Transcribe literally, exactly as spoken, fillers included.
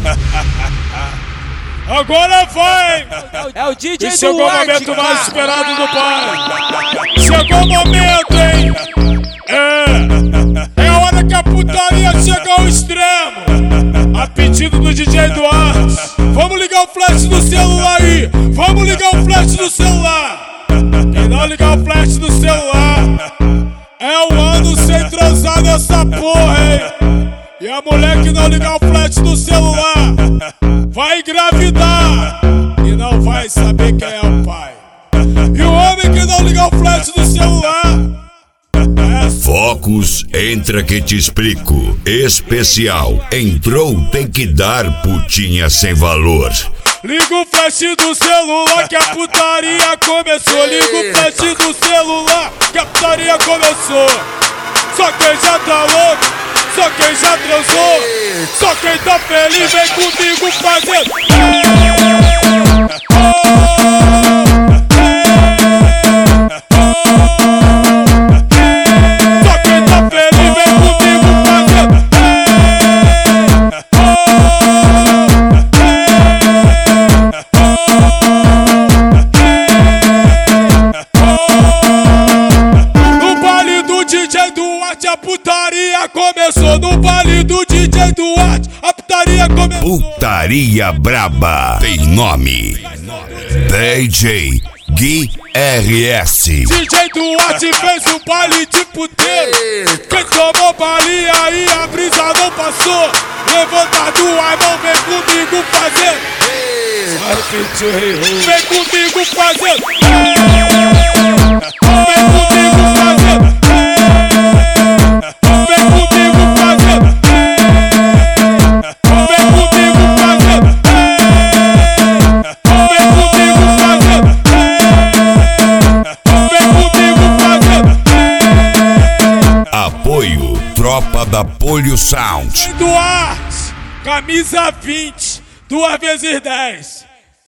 Agora vai! É o D J e chegou Duarte, o momento cara. mais esperado do pai. Chegou o momento, hein? É, é a hora que a putaria chega ao extremo. A pedido do D J Duarte. Vamos ligar o flash do celular aí. Vamos ligar o flash do celular. Quem não ligar o flash do celular é o ano sem transar nessa porra, hein? E a mulher que não ligar o flash do celular vai engravidar e não vai saber quem é o pai. E o homem que não ligar o flash do celular é... Focus, entra que te explico. Especial, entrou, tem que dar putinha sem valor. Liga o flash do celular que a putaria começou. Liga o flash do celular que a putaria começou. Só quem já tá louco, só quem já transou, só quem tá feliz vem comigo fazendo. Só quem tá feliz vem comigo fazendo. No baile do D J Duarte a putaria começou. No baile do D J Duarte a putaria começou. Putaria braba tem nome. D J Gui R S. D J Duarte fez um baile de puteiro. Quem tomou baile aí a brisa não passou. Levanta duas mãos, vem comigo fazendo. Vem comigo fazendo. Vem comigo fazendo. Vem comigo fazendo. Vem comigo fazendo. Vem comigo fazendo. Vem comigo fazendo. Apoio, tropa da Polio Sound. Duarte, camisa vinte, duas vezes dez.